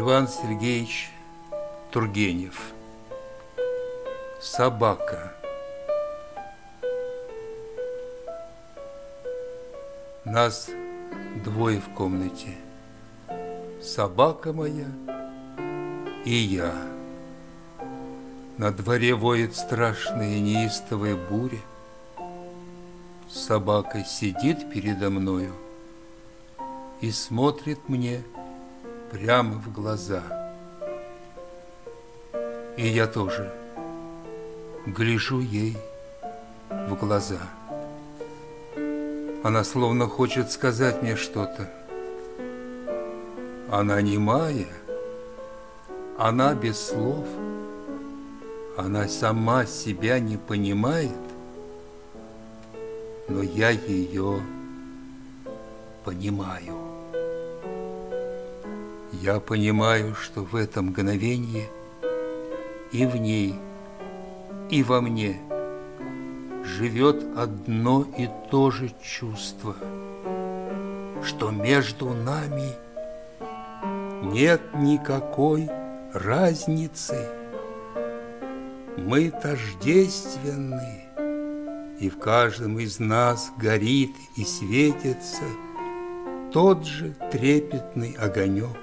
Иван Сергеевич Тургенев. Собака. Нас двое в комнате. Собака моя и я. На дворе воет страшная неистовая буря. Собака сидит передо мною и смотрит мне прямо в глаза. И я тоже гляжу ей в глаза. Она словно хочет сказать мне что-то. Она немая, она без слов, она сама себя не понимает, но я ее понимаю. Я понимаю, что в это мгновенье и в ней, и во мне живет одно и то же чувство, что между нами нет никакой разницы. Мы тождественны, и в каждом из нас горит и светится тот же трепетный огонек.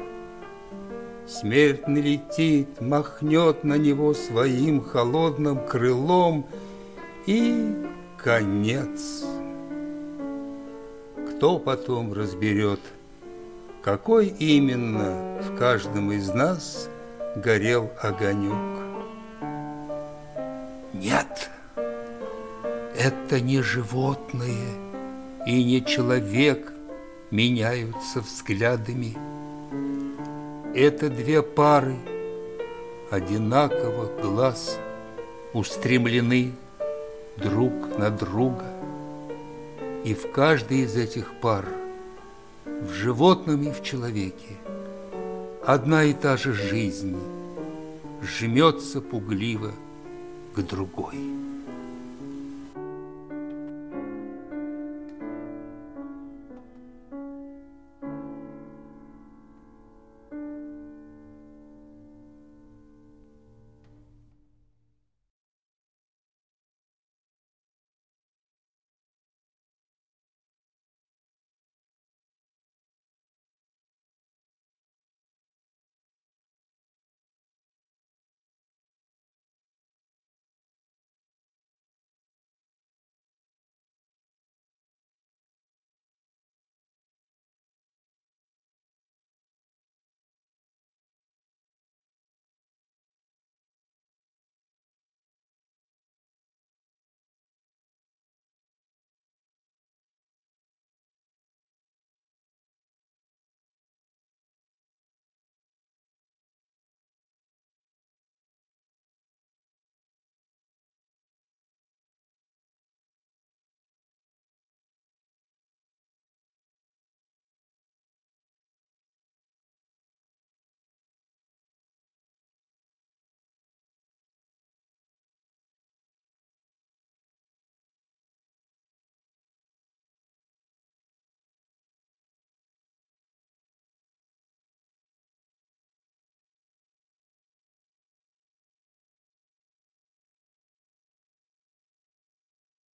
Смерть налетит, махнет на него своим холодным крылом, и конец. Кто потом разберет, какой именно в каждом из нас горел огонек? Нет, это не животное и не человек меняются взглядами. Это две пары одинаковых глаз устремлены друг на друга. И в каждой из этих пар, в животном и в человеке, одна и та же жизнь жмется пугливо к другой.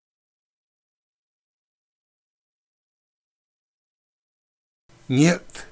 Нет,